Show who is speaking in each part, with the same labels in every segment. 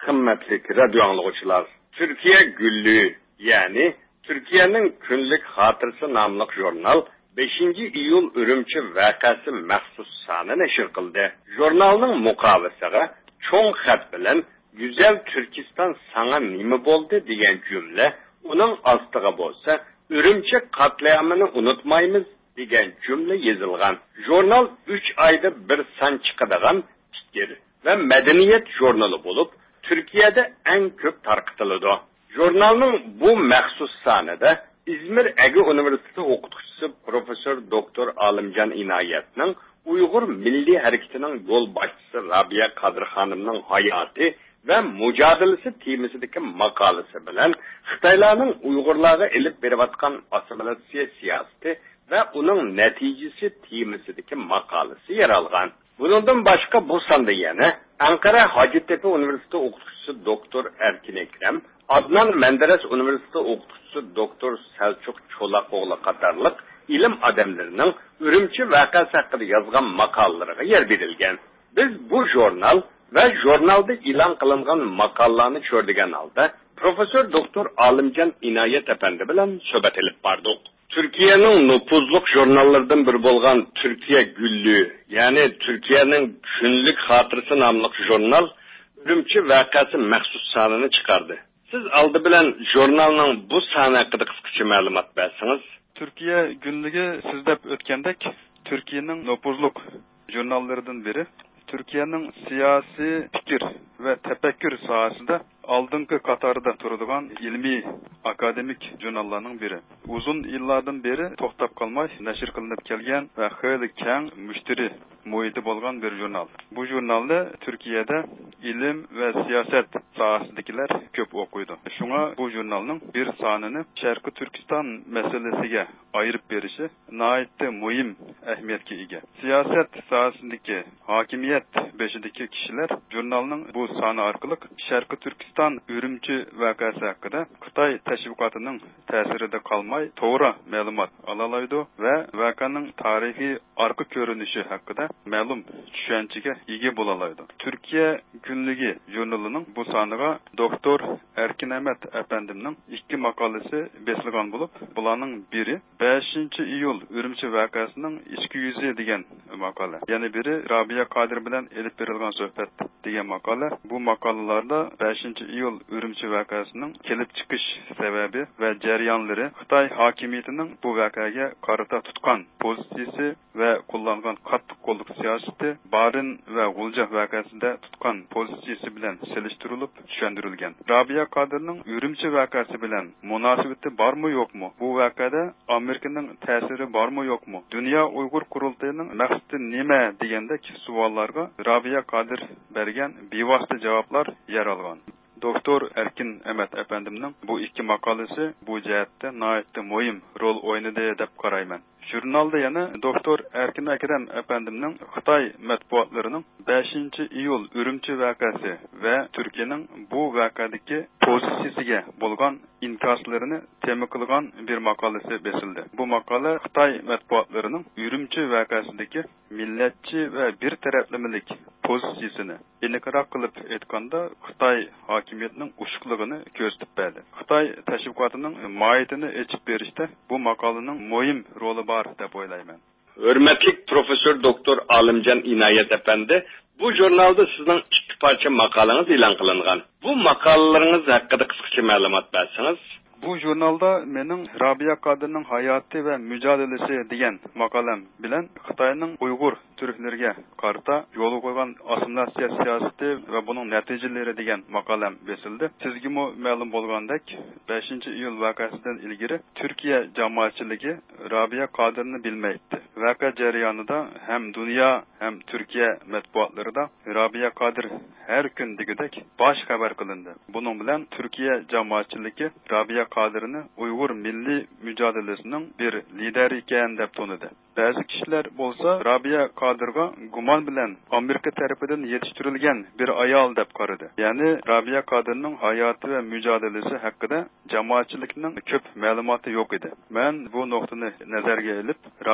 Speaker 1: Kıymetli radyo anlıqçılar, Türkiye Güllü, yani Türkiye'nin Günlük Hatırsı namlıq jurnal 5 iyul Ürümçi vakası məxsus sanı neşir qıldı. Jurnalның muqavısıga çoğun xat bilen Güzel Türkistan sana nimi boldu degan cümle, onun astıga bolsa Ürümçi katliamını unutmaymiz degan cümle yazılgan. Jurnal 3 ayda bir san çıkıdığan fikir ve medeniyet jurnalı bulup Türkiye'de en köp tarqıtılıdı. Jurnalның bu məxsus sanıda İzmir Ege Üniversitesi okutkucusu Profesör Doktor Alimcan İnayet'nin Uygur Milli Hareketi'nin yol başçısı Rabia Kadir Hanım'ın hayatı ve mücadelesi temasındaki makalesi bilen Xitaylarning Uygurlarga elib berivatkan assimilasiya siyaseti ve onun neticesi temasındaki makalesi yer algan. Bundan başka bu sanda yana Ankara Hacettepe Üniversitesi okutkucusu Doktor Erkin Ekrem, Adnan Menderes Üniversitesi okutkucusu Doktor Selçuk Çolakoğlu qatarlıq ilim adamlarının Ürümçi vakası hakkında yazgan makallarına yer verilgen. Biz bu jurnal ve jurnalda ilan kılıngan makallarını çördügen alda Profesör Doktor Alimcan İnayet Efendi bilen söhbet edip bardık. Türkiye'nin nüfuzluk jurnallardan bir bolgan Türkiye Güllü, yani Türkiye'nin Günlük Hatırsı namlıq jurnal Ürümçi vakası məxsus sanını çıkardı. Siz aldı bilen jurnalның bu sanı hakkında kısaca malumat versiniz.
Speaker 2: Türkiye Günlüğü sizlep ötkendek Türkiye'nin nüfuzluk jurnallarından biri. Türkiye'nin siyasi fikir ve tefekkür sahasında aldığınki katarda turduğun ilmi akademik jurnallarının biri. Uzun yıllardan beri toxtab kalmay neşir kılınıp kelgen ve xeyli keng müşteri muhiti bolgan bir jurnal. Bu jurnalda Türkiye'de ilim ve siyaset sahasındakiler köp okuydu. Şuna bu jurnalның bir sanını Şarkı Türkistan meselesiga ayırıp berişi naitli muhim ehemmiyetke ega. Siyaset sahasındaki hakimiyet beşideki kişiler jurnalның bu sanı arkalık Şarkı Türkistan Ürümçi vakası hakkında Xitay teşviqatıning ta'sirida kalmay to'g'ri ma'lumot alalaydı ve vakanın tarihi arka görünüşü hakkında ma'lum tushunchaga ega bo'lalaydı. Türkiye Günlüğü jurnalının bu sanıga Doktor Erkin Emet Efendimning 2 makalesi besilgan bulup, bularning biri 5 iyul Ürümçi vakasının ichki yüzü degan makala. Yani biri Rabia Kadir bilen elip berilgan sohbet degan makala. Bu makalalarda 5 iyul Ürümçi vakasının kelip çıkış sebebi ve jaryanları Xitay hakimiyetinin bu vakaga qarata tutkan pozitsiyasi ve kullangan qattiq qo'llik siyosati Barin ve Gulja vakasında tutkan pozitsiyasi bilen seliştirilip tushundirilgan. Rabia Kadirning Ürümçi vakası bilen münasebeti var mı yok mu? Bu vakada Amerikanın ta'siri var mı yok mu? Dünya Uygur Kurultayının maqsadi nima degandek savollarga Rabia Kadir bergen bevosita javoblar yer algan. Doktor Erkin Emet Efendimning bu 2 makalesi bu jihatda nihoyatda muhim rol o'ynadi deb qarayman. Jurnalda yana Doktor Erkin Ekrem Efendimning Xitay matbuotlarının 5 iyul Ürümçi vakası ve Türkiye'nin bu vakadaki pozitsiyasiga bo'lgan inkaslarını tema qilgan bir makalesi besildi. Bu makale Xitay matbuotlarının Ürümçi vakasındaki milletçi ve bir taraflamalık pozitsiyasini aniqroq qilib aytganda Xitay hakimiyetining ushqligini ko'rsatib berdi. Xitay tashviqotining mohiyatini ochib berishda bu maqolaning muhim roli bor deb o'ylayman.
Speaker 1: Hürmetli Profesör Doktor Alimcan İnayet Efendi, bu jurnalda sizning 2 parça makalanız ilan kılıngan. Bu makalalarınız hakkında kısaca malumat versiniz.
Speaker 2: Bu jurnalda mening Rabia Kadirning hayatı ve mücadelesi degan maqalam bilen Xitayning Uygur Türklerge qarta yolu qo'ygan assimilasiya siyosati ve bunun naticeleri degan maqalam besildi. Sizga ma'lum bo'lgandek 5 iyul vakasından ilgiri Türkiye jamoatchiligi Rabia Kadirni bilmaydi. Vaka jarayonida hem dünya hem Türkiye matbuotlarida Rabia Kadir her gün degidek baş xabar qilindi. Bunun bilen Türkiye jamoatchiligi Rabia Kadirni Uygur milli mücadelesinin bir lideri ekan deb tanıdı. Bazı kişiler bolsa Rabia Kadirga guman bilen Amerika tarafından yetiştirilgen bir ayal deb qaradı. Yani Rabia Kadirning hayatı ve mücadelesi hakkında jamoatchilikning köp ma'lumoti yo'q edi. Men bu nuqtani nazarga olib Rabia Kadir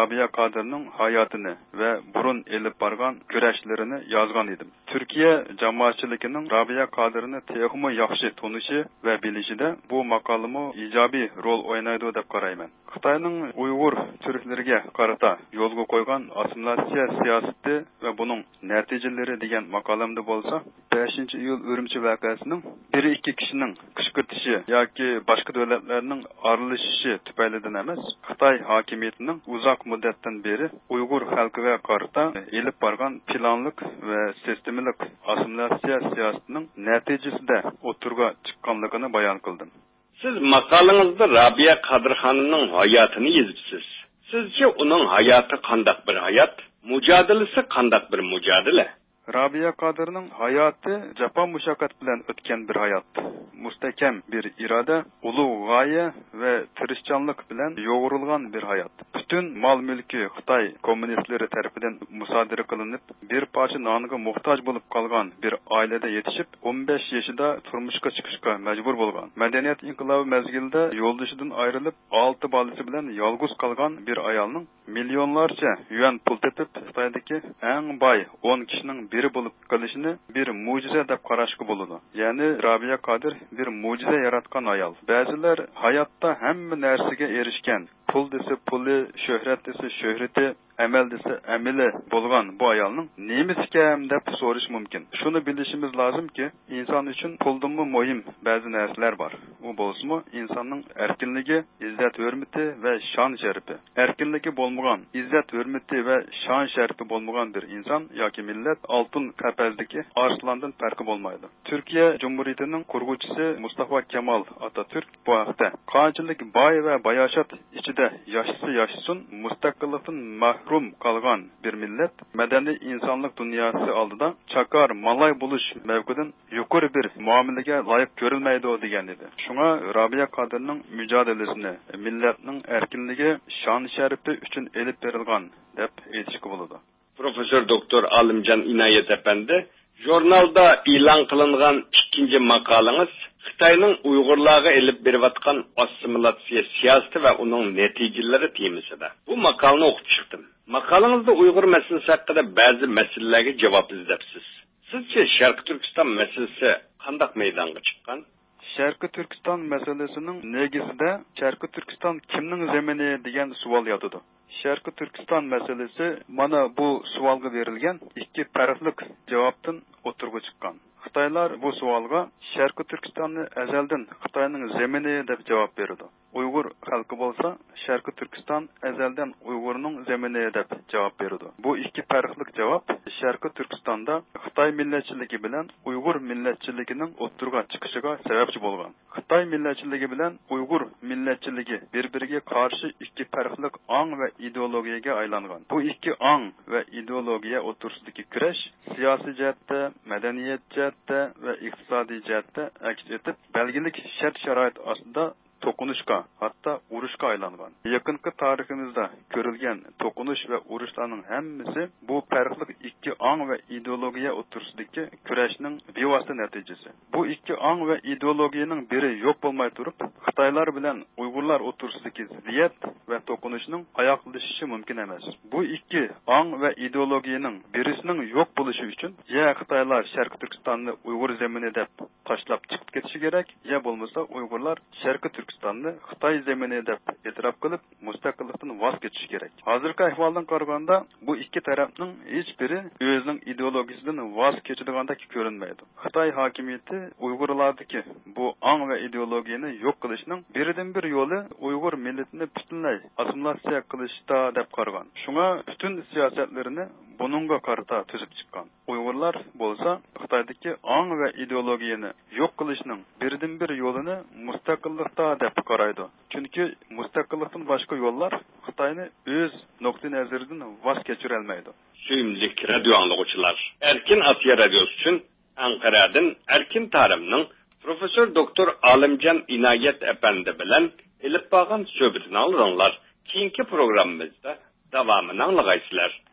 Speaker 2: Kadir'ning hayotini va burun elib borgan kurashlarini yozgan edim. Turkiya jamoatchiligining Rabia Kadirni texmo yaxshi tunishi va bilishida bu maqolamo ijobiy rol o'ynaydi deb qarayman. Xitoyning Uyg'ur turklariga qarata yo'lga qo'ygan assimilyatsiya siyosati va buning natijalari degan maqolamda bo'lsa, 5-iyul Urumchi voqeasining 1-2 kishining qishqirtishi yoki boshqa davlatlarning aralashishi tufaylidan emas, Xitoy hokimiyatining uzoq muddatdan beri Uyg'ur xalqiga qarata elib borgan planlik va sistemalik assimilyatsiya siyosatining natijasida o'tirga chiqqanligini bayon qildim.
Speaker 1: Siz maqolangizda Rabia Qadirxonning hayotini yozibsiz. Sizce uning hayoti qanday bir hayot? Mujodilasi qanday bir mujodila?
Speaker 2: Rabia Qadirning hayoti jafo mushaqqat bilan o'tgan bir hayot. Mustahkam bir iroda, ulug' g'oya va tirishchanlik bilan yo'g'rilgan bir hayot. Butun mol-mulki Xitoy kommunistlari tomonidan musodara qilinib, bir parcha nonga muhtoj bo'lib qolgan bir oilada yetishib, 15 yoshida turmushga chiqishga majbur bo'lgan. Madaniyat inqilobi mezgilida yo'ldoshidan ayrilib, 6 bolasi bilan yolg'iz qolgan bir ayolning millionlarcha yuan pul tepib, Xitoydagi eng boy 10 kishining biri bo'lib qolishini bir mo'jiza deb qarashga bo'ladi. Ya'ni Rabia Qadir bir mo'jiza yaratgan ayol. Ba'zilar hayotda hamma narsaga erishgan, pul desa puli, shuhrat desa shuhrati, amal desa amali bo'lgan bu ayolning nemisi kam deb so'rash mumkin. Shuni bilishimiz lozimki, inson uchun puldanmi muhim ba'zi narsalar bor. U bo'lsa-mu insonning erkinligi, izzat hurmati va shon sharafi. Erkinligi bo'lmagan, izzat hurmati va shon sharafi bo'lmagan bir inson yoki millat oltin qapazdagi arslandan farqi bo'lmaydi. Turkiya Cumhuriyetining qurg'uvchisi Mustafa Kemal Atatürk bu haqda qanchalik boy va bayoshat ichida yashasin, mustaqillikdan mahrum qolgan bir millat madaniy insonlik dunyosi oldida chakar malay bo'lish mavqidan yuqori bir muomalaga loyiq ko'rilmaydi degan edi. Shunga Rabia Qadirning mujodilasini millatning erkinligi, shon sharafi uchun elib berilgan deb aytishga bo'ladi.
Speaker 1: Profesör Doktor Alimjon Inoyat apandi, jurnalda e'lon qilingan ikkinchi maqolangiz Xitoyning Uyg'urlarga elib berayotgan assimilyatsiya siyosati va uning natijalari temasida. Bu maqolani o'qib chiqdim. Maqolangizda Uyg'ur masalasi haqida ba'zi masalalarga javob izlabsiz. Sizcha Sharq Turkiston masalasi qanday maydonga chiqqan?
Speaker 2: Sharq Turkiston masalasining negizida Sharq Turkiston kimning zamini degan savol yotadi. Sharq Turkiston masalasi mana bu savolga berilgan ikki farqli javobdan o'tirg'i chiqqan. Xitoylar bu savolga Sharq Turkistonni azaldan Xitoyning zamini deb javob berdi. Uyg'ur xalqi bo'lsa Sharq Turkiston azaldan Uyg'urning zamini deb javob berdi. Bu ikki farqli javob Sharq Turkistonda Xitoy millatchiligi bilan Uyg'ur millatchiligining o'tirg'i chiqishiga sababchi bo'lgan. Xitoy millatchiligi bilan Uyg'ur millatchiligi bir-biriga qarshi ikki farqli ong va ideologiyaga aylangan. Bu ikki ong va ideologiya o'rtasidagi kurash siyosiy jihatda, madaniyat jihatda va iqtisodiy jihatda aks etib, belgilik shart-sharoit ostida to'qinishga, hatto urushga aylangan. Yaqinqi tariximizda ko'rilgan to'qinish va urushlarning hammasi bu farqli ikki ong va ideologiya o'rtasidagi kurashning bevosita natijasi. Bu ikki ong va ideologiyaning biri yo'q bo'lmay turib, Xitoylar bilan Uyg'urlar o'rtasidagi ziddiyat va to'qinishning oyoqlashishi mumkin emas. Bu ikki ong va ideologiyaning birisining yo'q bo'lishi uchun ya Xitoylar Sharq Turkistonni Uyg'ur zamini deb tashlab chiqib ketishi kerak, ya bo'lmasa Uyg'urlar Sharq Turkistonni Xitoy zamini deb e'tirof qilib, mustaqillikdan voz kechish kerak. Hozirgi ahvoldan qaraganda bu ikki tarafning hech biri o'zining ideologiyasidan voz kechadigandak ko'rinmaydi. Xitoy hokimiyati Uyg'urlardagi bu ong va ideologiyani yo'q qilishning biridan-bir yo'li Uyg'ur millatini butunlay assimilyatsiya qilishda deb qaragan. Shunga butun siyosatlarini buningga qarata tuzib chiqqan. Uyg'urlar bo'lsa Xitoydagi ong va ideologiyani yo'q qilishning biridan-bir yo'lini mustaqillikda deb qaraydi. Chunki mustaqillikdan boshqa yo'llar Xitoyni o'z nuqtai nazaridan voz kechira olmaydi.
Speaker 1: Suyimli radio anglag'uvchilar, Erkin Asiya radiosi uchun Anqaradan Erkin Tarimning Profesör Doktor Alimjon Inoyat apandi bilan elib borgan suhbatini anglaringlar. Keyingi programmamizda davomini anglaysizlar.